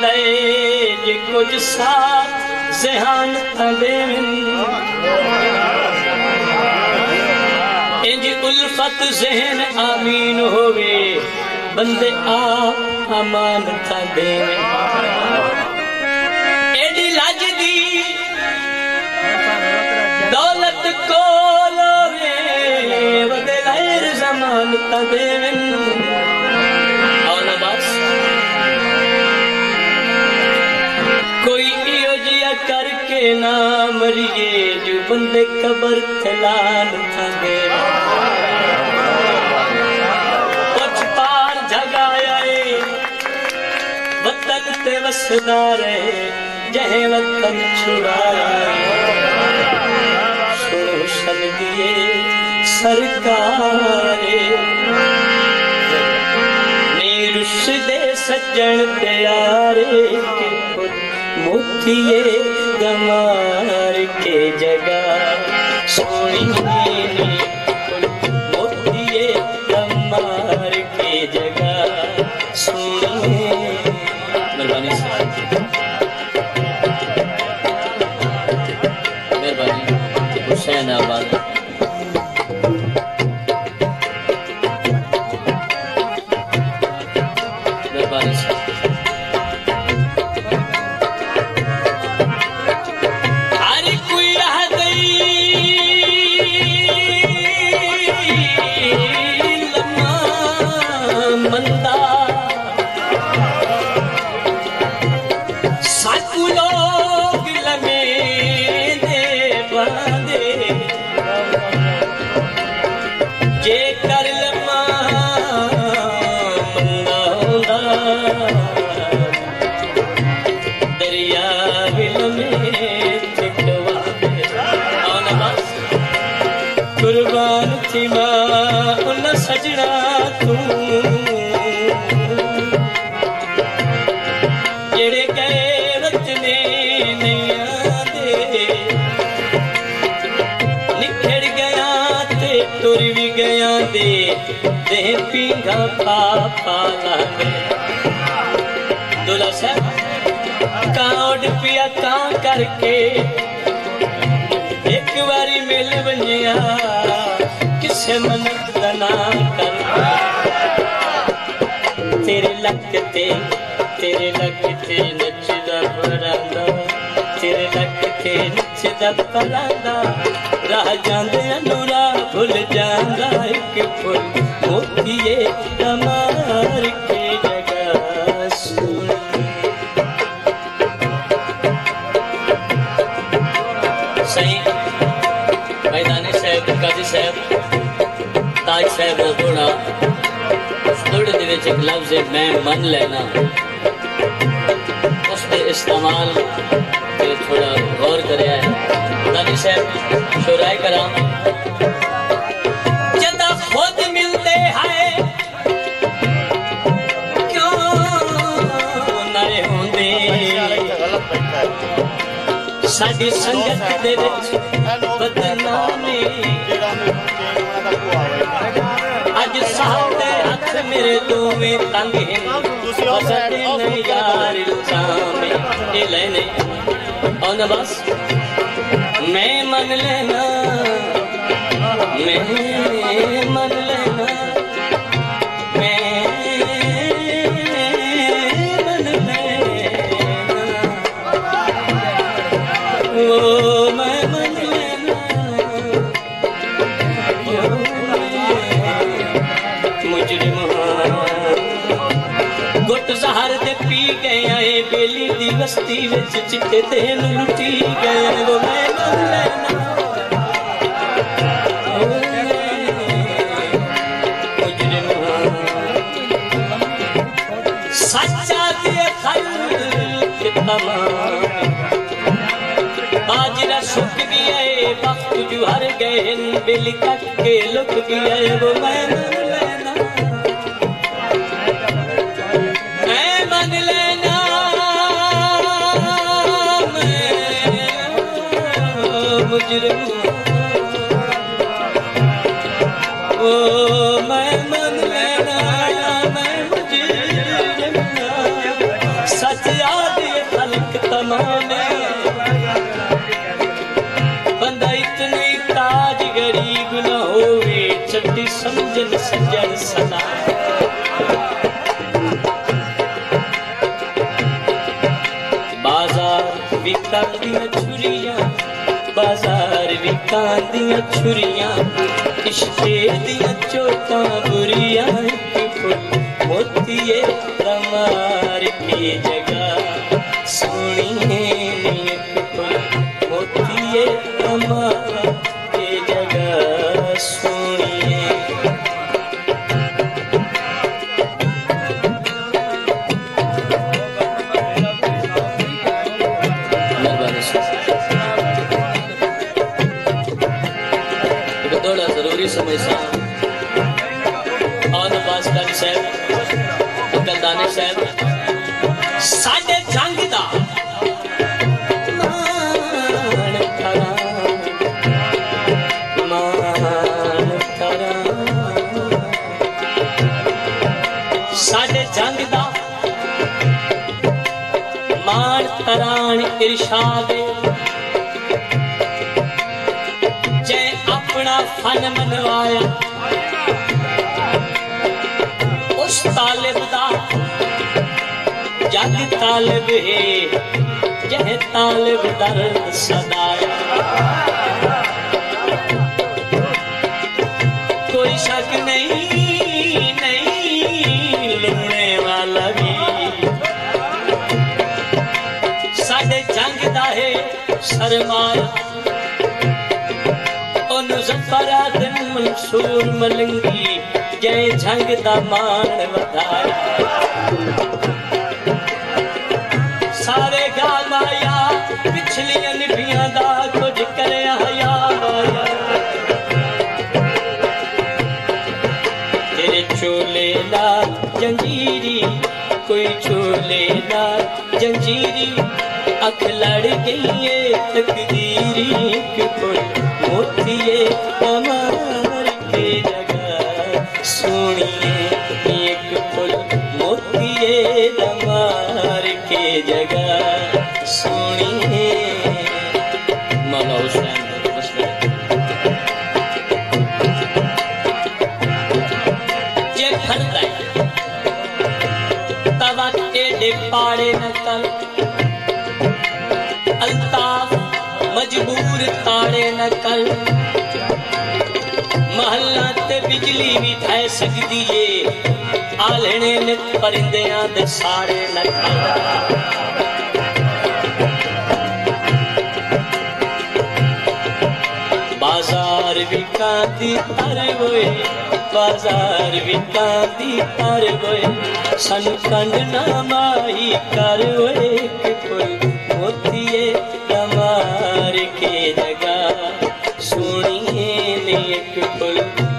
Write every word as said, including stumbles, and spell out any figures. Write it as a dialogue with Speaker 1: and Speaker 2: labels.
Speaker 1: जे कुछ साथ ज़हान देवन इंज उल्फत ज़हन आमीन होवे बंदे आप अमान था देवन एडी लाज दी दौलत को लोवे वदे गैर ज़मान था देवन और न बस कोई इयो जिया करके ना मरिए जो बंदे कबर थलान था देवन कुछ पार जगाया वतन ते वसदा रहे जहे वतन छुड़ाया सुनो सब दिए सरकारे नीरुस दे सज्जन प्यारे के मोतिये गमार के जगह सोनी मोतिये गमार के जगह सोनी मेहरबानी मेहरबानी हुसैन आबाद मेहरबानी कुर्बान थी मां उन सजना तू जेड़े गए वतने नहीं आंदे निखड़ गया ते टुर भी गया दे दे पींगा पापा लागे दुला साहब कांड पिया कां करके एक बारी मिल बनिया किसे मन तना कर तेरे लगते तेरे लगते नचदा परांदा तेरे लगते नचदा परांदा राह जांदे अनुरा भुल जांदा एक फुल मोतिये कमार के जगह सुन सही काजी साहब ताज साहब का थोड़ा थोड़े दे विच एक लफ्ज़ मैं मन लेना उसके इस्तेमाल पे थोड़ा गौर करया है दानी साहब शुराए कराम जदा खुद मिलते हैं क्यों नए होंदे साडी संगत दे विच बदनामी अज साडे हथ मेरे दोवें तंग हैं यार इल्जाम ए लेने और बस मैं मन लेना मैं मन लेना मैं मन लेना वो मैं मन लेना मुजरिम गुट जहर दे पी गए बेली दी बस्ती विच चिट्टे तेल लुटी गए वो मैं मन लेना मुजरिम सच्चा दे खल के तमाम बाजरा सुख गया वक्त जो हर गए बिल तक के लुक गया वो मैं मन लेना मैं मन लेना मैं मुजरिम ओ मैं मन लेना मैं मुजरिम सच सजन सजन सदा बाजार विकान दियां छुरियां बाजार विकान दियां छुरियां इश्के दियां चोटां बुरियां मोतिये रमार की जगह सोनिए मोतिये रमार की जगह सोनिए थोड़ा जरूरी समझता और नवाज काजी साहब गलदाने साहब साडे जंग दा मान करा मान करा साडे जंग दा मान करान इरशाद जै अपना फन मनवाया उस तालिब दा जग तालिब है जह तालिब दर्द सदाया कोई शक नहीं नहीं लुने वाला भी साडे जंग दा है सरमाया मुज़फ़्फ़रादिन मंसूर मलंगी जय झंग दा मान वधाया सारे गाल माया पिछलियां निभियां दा कुछ करे हया माया तेरे चोले ला जंजीरी कोई चोले ला जंजीरी अख लड़ गई है तकदीरी के कोई मोतिये कमर के जगह सोनिए एक फुल मोतिये कमर के जगह सोनिए मौला हुसैन जे फरदा तवा टेढ़े पाड़े न कर अल्ताफ मजबूर ताड़े न कर महल्ला ते बिजली भी ढह सकदी है आलने ने परिंदियां दे साड़े न कर बाजार विकांदी तर होए बाजार विकांदी तर होए सन कंड ना माई कर होए कि कोई मोतिये कमार के जगह सोनिए ने एक फुल